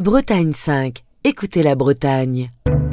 Bretagne 5. Écoutez la Bretagne.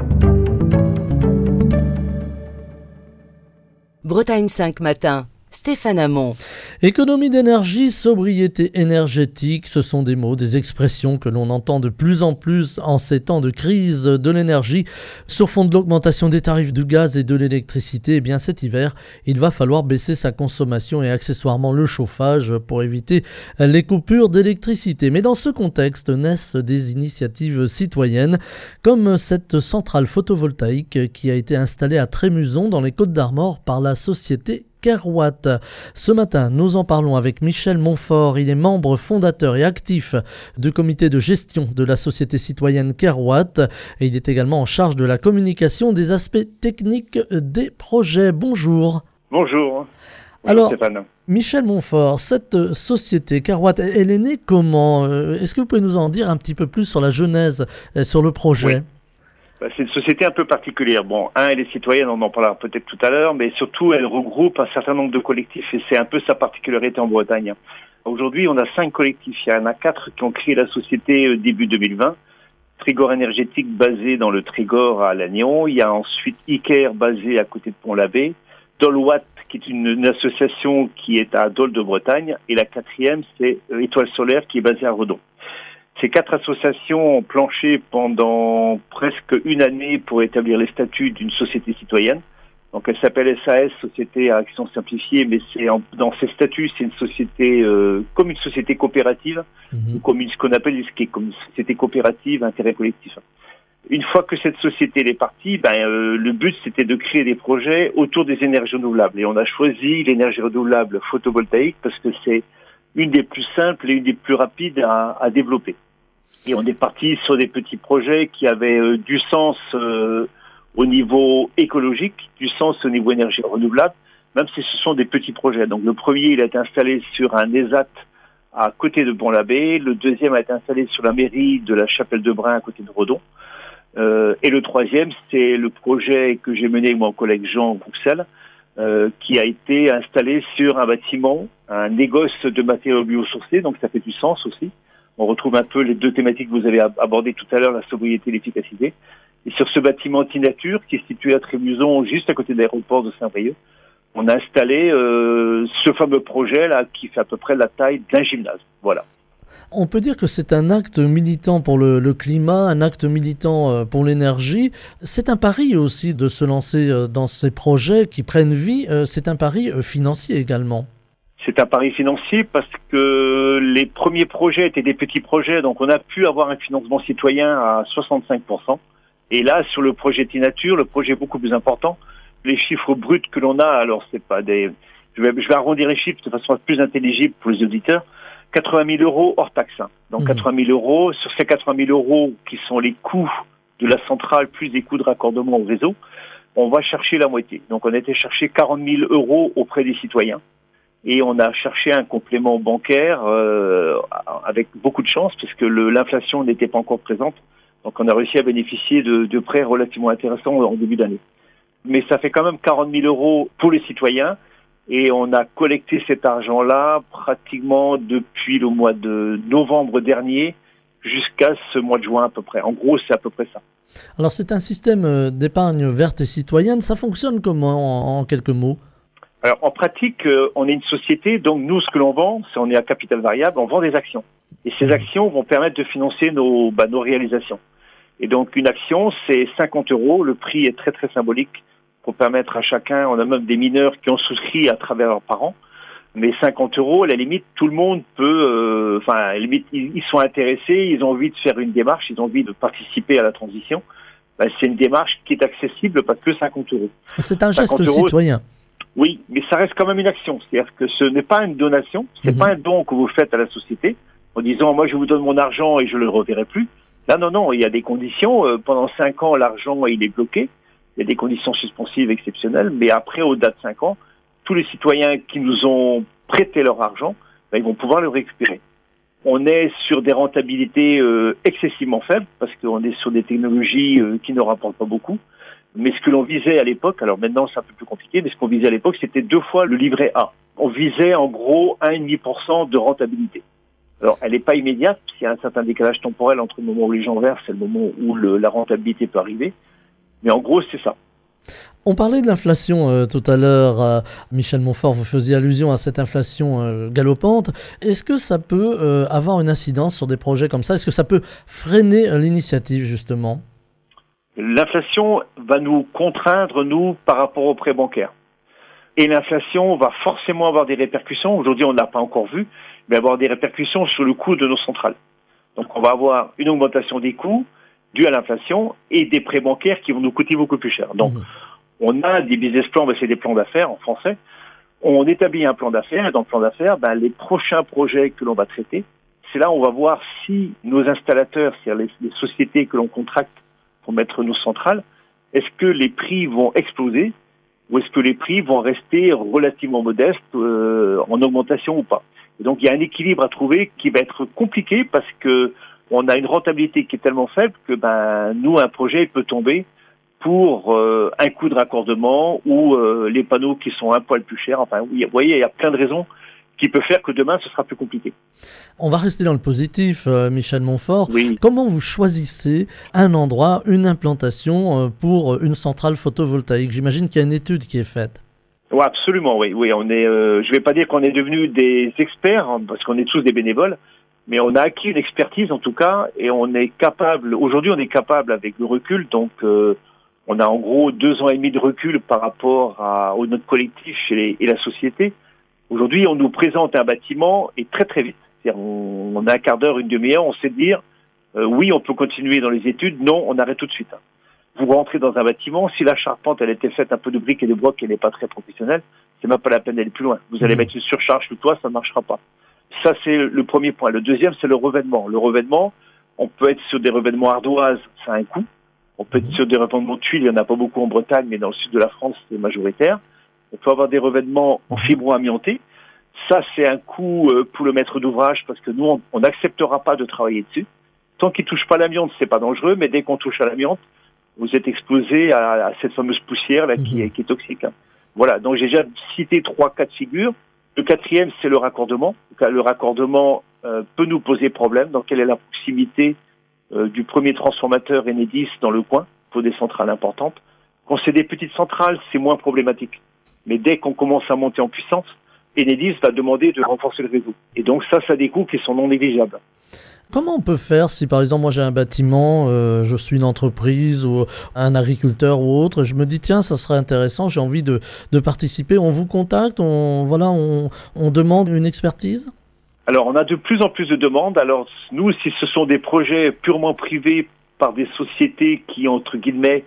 Bretagne 5 matin. Stéphane Hamon. Économie d'énergie, sobriété énergétique, ce sont des mots, des expressions que l'on entend de plus en plus en ces temps de crise de l'énergie. Sur fond de l'augmentation des tarifs du gaz et de l'électricité, eh bien cet hiver, il va falloir baisser sa consommation et accessoirement le chauffage pour éviter les coupures d'électricité. Mais dans ce contexte naissent des initiatives citoyennes comme cette centrale photovoltaïque qui a été installée à Trémuson dans les Côtes-d'Armor par la société Kerwatt. Ce matin, nous en parlons avec Michel Montfort. Il est membre fondateur et actif du comité de gestion de la société citoyenne Kerwatt. Et il est également en charge de la communication des aspects techniques des projets. Bonjour. Bonjour. Alors, Stéphane. Michel Montfort, cette société Kerwatt, elle est née comment ? Est-ce que vous pouvez nous en dire un petit peu plus sur la genèse, sur le projet ? Oui. C'est une société un peu particulière. Bon, elle est citoyenne, on en parlera peut-être tout à l'heure, mais surtout, elle regroupe un certain nombre de collectifs et c'est un peu sa particularité en Bretagne. Aujourd'hui, on a 5 collectifs. Il y en a 4 qui ont créé la société début 2020. Trégor énergétique basé dans le Trégor à Lannion. Il y a ensuite Iker basé à côté de Pont-l'Abbé. Dolwatt, qui est une association qui est à Dole de Bretagne. Et la 4e, c'est Étoile Solaire qui est basée à Redon. Ces 4 associations ont planché pendant presque une année pour établir les statuts d'une société citoyenne. Donc elle s'appelle SAS, Société à Action Simplifiée, mais dans ces statuts, c'est une société comme une société coopérative, ou comme ce qu'on appelle comme une société coopérative intérêt collectif. Une fois que cette société est partie, le but c'était de créer des projets autour des énergies renouvelables. Et on a choisi l'énergie renouvelable photovoltaïque parce que c'est une des plus simples et une des plus rapides à développer. Et on est parti sur des petits projets qui avaient du sens au niveau écologique, du sens au niveau énergie renouvelable, même si ce sont des petits projets. Donc le premier, il a été installé sur un ESAT à côté de Pont-l'Abbé. Le deuxième a été installé sur la mairie de la Chapelle-de-Brun à côté de Redon. Et le troisième, c'est le projet que j'ai mené avec mon collègue Jean Rouxel, qui a été installé sur un bâtiment, un négoce de matériaux biosourcés, donc ça fait du sens aussi. On retrouve un peu les 2 thématiques que vous avez abordées tout à l'heure, la sobriété et l'efficacité. Et sur ce bâtiment anti-nature, qui est situé à Trémuson, juste à côté de l'aéroport de Saint-Brieuc, on a installé ce fameux projet-là, qui fait à peu près la taille d'un gymnase. Voilà. On peut dire que c'est un acte militant pour le climat, un acte militant pour l'énergie. C'est un pari aussi de se lancer dans ces projets qui prennent vie. C'est un pari financier également. C'est un pari financier parce que les premiers projets étaient des petits projets, donc on a pu avoir un financement citoyen à 65%. Et là, sur le projet Tinature, le projet est beaucoup plus important. Les chiffres bruts que l'on a, alors c'est pas des... Je vais arrondir les chiffres de façon plus intelligible pour les auditeurs. 80 000 euros hors taxe. Donc 80 000 euros, sur ces 80 000 euros qui sont les coûts de la centrale plus des coûts de raccordement au réseau, on va chercher la moitié. Donc on a été chercher 40 000 euros auprès des citoyens. Et on a cherché un complément bancaire avec beaucoup de chance parce que l'inflation n'était pas encore présente. Donc on a réussi à bénéficier de prêts relativement intéressants en début d'année. Mais ça fait quand même 40 000 euros pour les citoyens et on a collecté cet argent-là pratiquement depuis le mois de novembre dernier jusqu'à ce mois de juin à peu près. En gros, c'est à peu près ça. Alors c'est un système d'épargne verte et citoyenne. Ça fonctionne comment en quelques mots ? Alors, en pratique, on est une société, donc nous, ce que l'on vend, on est à capital variable, on vend des actions. Et ces actions vont permettre de financer nos réalisations. Et donc, une action, c'est 50 €. Le prix est très, très symbolique pour permettre à chacun, on a même des mineurs qui ont souscrit à travers leurs parents. Mais 50 €, à la limite, tout le monde peut, à la limite, ils sont intéressés, ils ont envie de faire une démarche, ils ont envie de participer à la transition. C'est une démarche qui est accessible, pas que 50 €. C'est un geste citoyen. Oui, mais ça reste quand même une action. C'est-à-dire que ce n'est pas une donation, c'est pas un don que vous faites à la société en disant moi je vous donne mon argent et je le reverrai plus. Là non, il y a des conditions. Pendant 5 ans, l'argent il est bloqué. Il y a des conditions suspensives exceptionnelles, mais après au-delà de 5 ans, tous les citoyens qui nous ont prêté leur argent, ils vont pouvoir le récupérer. On est sur des rentabilités excessivement faibles parce qu'on est sur des technologies qui ne rapportent pas beaucoup. Mais ce que l'on visait à l'époque, alors maintenant c'est un peu plus compliqué, mais ce qu'on visait à l'époque, c'était 2 fois le livret A. On visait en gros 1,5% de rentabilité. Alors, elle n'est pas immédiate, il y a un certain décalage temporel entre le moment où les gens versent et le moment où la rentabilité peut arriver. Mais en gros, c'est ça. On parlait de l'inflation tout à l'heure. Michel Montfort, vous faisiez allusion à cette inflation galopante. Est-ce que ça peut avoir une incidence sur des projets comme ça? Est-ce que ça peut freiner l'initiative, justement? L'inflation va nous contraindre, nous, par rapport aux prêts bancaires. Et l'inflation va forcément avoir des répercussions. Aujourd'hui, on n'a pas encore vu, mais avoir des répercussions sur le coût de nos centrales. Donc, on va avoir une augmentation des coûts due à l'inflation et des prêts bancaires qui vont nous coûter beaucoup plus cher. Donc, on a des business plans, c'est des plans d'affaires en français. On établit un plan d'affaires et dans le plan d'affaires, les prochains projets que l'on va traiter, c'est là où on va voir si nos installateurs, c'est-à-dire les sociétés que l'on contracte pour mettre nos centrales, est-ce que les prix vont exploser ou est-ce que les prix vont rester relativement modestes en augmentation ou pas. Et donc il y a un équilibre à trouver qui va être compliqué parce que on a une rentabilité qui est tellement faible que nous, un projet peut tomber pour un coût de raccordement ou les panneaux qui sont un poil plus chers. Enfin, vous voyez, il y a plein de raisons qui peuvent faire que demain, ce sera plus compliqué. On va rester dans le positif, Michel Montfort. Oui. Comment vous choisissez un endroit, une implantation pour une centrale photovoltaïque? J'imagine qu'il y a une étude qui est faite. Ouais, absolument, oui. On est, je ne vais pas dire qu'on est devenus des experts, parce qu'on est tous des bénévoles, mais on a acquis une expertise en tout cas, et on est capable, aujourd'hui on est capable avec le recul, donc on a en gros 2 ans et demi de recul par rapport à notre collectif et la société. Aujourd'hui, on nous présente un bâtiment et très très vite. C'est-à-dire, on a un quart d'heure, une demi-heure, on sait dire oui, on peut continuer dans les études, non, on arrête tout de suite. Vous rentrez dans un bâtiment, si la charpente elle était faite un peu de briques et de blocs, elle n'est pas très professionnelle, c'est même pas la peine d'aller plus loin. Vous allez mettre une surcharge sur le toit, ça ne marchera pas. Ça, c'est le premier point. Le deuxième, c'est le revêtement. Le revêtement, on peut être sur des revêtements ardoises, ça a un coût. On peut être sur des revêtements de tuiles, il n'y en a pas beaucoup en Bretagne, mais dans le sud de la France, c'est majoritaire. On peut avoir des revêtements en fibro-amiantés. Ça, c'est un coût pour le maître d'ouvrage parce que nous, on n'acceptera pas de travailler dessus. Tant qu'il ne touche pas l'amiante, c'est pas dangereux, mais dès qu'on touche à l'amiante, vous êtes exposé à cette fameuse poussière là qui est toxique. Voilà, donc j'ai déjà cité 3 cas de figure. Le quatrième, c'est le raccordement. Le raccordement peut nous poser problème. Donc, quelle est la proximité du premier transformateur Enedis dans le coin pour des centrales importantes? Quand c'est des petites centrales, c'est moins problématique. Mais dès qu'on commence à monter en puissance, Enedis va demander de renforcer le réseau. Et donc ça a des coûts qui sont non négligeables. Comment on peut faire si par exemple moi j'ai un bâtiment, je suis une entreprise ou un agriculteur ou autre, je me dis tiens ça serait intéressant, j'ai envie de participer, on vous contacte, on demande une expertise? Alors on a de plus en plus de demandes. Alors nous, si ce sont des projets purement privés par des sociétés qui entre guillemets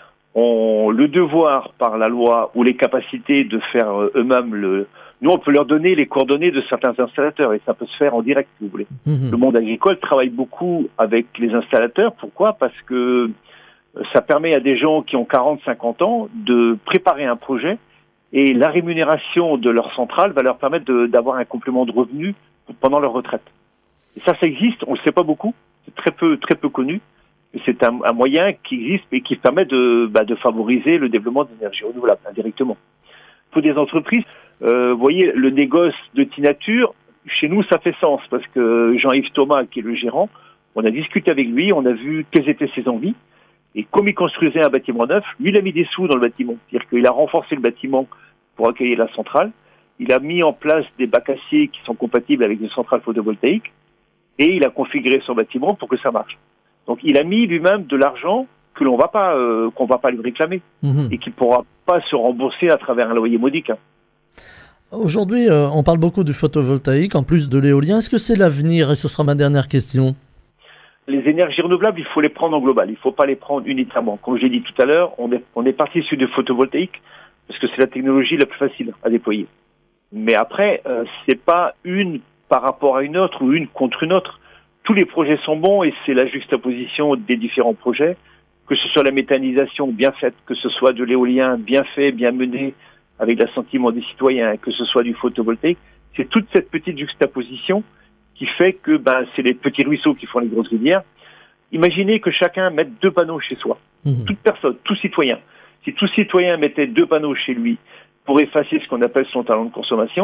ont le devoir par la loi ou les capacités de faire eux-mêmes nous, on peut leur donner les coordonnées de certains installateurs et ça peut se faire en direct, si vous voulez. Le monde agricole travaille beaucoup avec les installateurs. Pourquoi? Parce que ça permet à des gens qui ont 40, 50 ans de préparer un projet et la rémunération de leur centrale va leur permettre d'avoir un complément de revenus pendant leur retraite. Et ça existe, on ne le sait pas beaucoup, c'est très peu connu. C'est un moyen qui existe et qui permet de favoriser le développement d'énergie renouvelable indirectement. Pour des entreprises, vous voyez, le négoce de Tinature, chez nous, ça fait sens parce que Jean-Yves Thomas, qui est le gérant, on a discuté avec lui, on a vu quelles étaient ses envies. Et comme il construisait un bâtiment neuf, lui, il a mis des sous dans le bâtiment. C'est-à-dire qu'il a renforcé le bâtiment pour accueillir la centrale. Il a mis en place des bacs acier qui sont compatibles avec des centrales photovoltaïques. Et il a configuré son bâtiment pour que ça marche. Donc, il a mis lui-même de l'argent que qu'on va pas lui réclamer. Et qui pourra pas se rembourser à travers un loyer modique. Aujourd'hui, on parle beaucoup du photovoltaïque, en plus de l'éolien. Est-ce que c'est l'avenir? Et ce sera ma dernière question. Les énergies renouvelables, il faut les prendre en global. Il ne faut pas les prendre unitairement. Comme j'ai dit tout à l'heure, on est parti sur du photovoltaïque parce que c'est la technologie la plus facile à déployer. Mais après, c'est pas une par rapport à une autre ou une contre une autre. Tous les projets sont bons et c'est la juxtaposition des différents projets, que ce soit la méthanisation bien faite, que ce soit de l'éolien bien fait, bien mené, avec l'assentiment des citoyens, que ce soit du photovoltaïque. C'est toute cette petite juxtaposition qui fait que c'est les petits ruisseaux qui font les grosses rivières. Imaginez que chacun mette 2 panneaux chez soi. Toute personne, tout citoyen. Si tout citoyen mettait 2 panneaux chez lui pour effacer ce qu'on appelle son talent de consommation,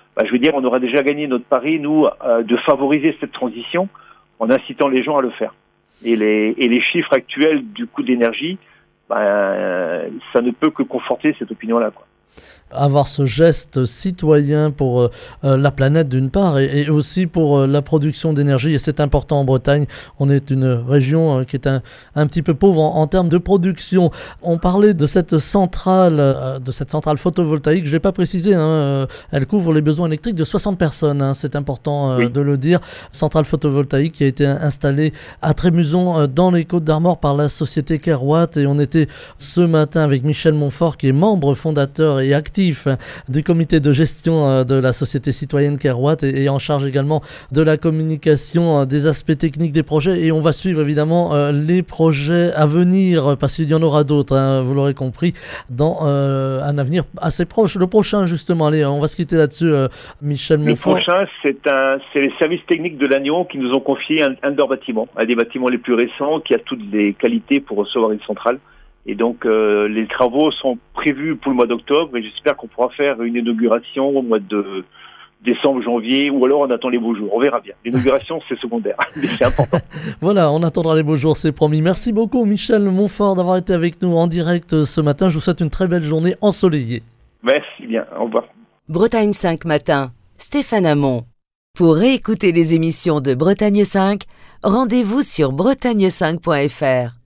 je veux dire, on aura déjà gagné notre pari, nous, de favoriser cette transition en incitant les gens à le faire. Et les chiffres actuels du coût de l'énergie, ça ne peut que conforter cette opinion-là, quoi. Avoir ce geste citoyen pour la planète d'une part et aussi pour la production d'énergie, et c'est important en Bretagne. On est une région qui est un petit peu pauvre en termes de production. On parlait de cette centrale photovoltaïque, je ne l'ai pas précisé, elle couvre les besoins électriques de 60 personnes, c'est important de le dire. Centrale photovoltaïque qui a été installée à Trémuson dans les Côtes-d'Armor par la société Kerwatt, et on était ce matin avec Michel Montfort qui est membre fondateur et actif du comité de gestion de la société citoyenne Kerwatt et en charge également de la communication des aspects techniques des projets, et on va suivre évidemment les projets à venir parce qu'il y en aura d'autres, vous l'aurez compris, dans un avenir assez proche. Le prochain justement, allez, on va se quitter là-dessus, Michel Montfort. Le prochain, c'est les services techniques de l'Agnon qui nous ont confié un de leurs bâtiments, un des bâtiments les plus récents qui a toutes les qualités pour recevoir une centrale. Et donc, les travaux sont prévus pour le mois d'octobre et j'espère qu'on pourra faire une inauguration au mois de décembre, janvier, ou alors on attend les beaux jours. On verra bien. L'inauguration, c'est secondaire, mais c'est important. Voilà, on attendra les beaux jours, c'est promis. Merci beaucoup, Michel Montfort, d'avoir été avec nous en direct ce matin. Je vous souhaite une très belle journée ensoleillée. Merci bien. Au revoir. Bretagne 5 matin, Stéphane Hamon. Pour réécouter les émissions de Bretagne 5, rendez-vous sur bretagne5.fr.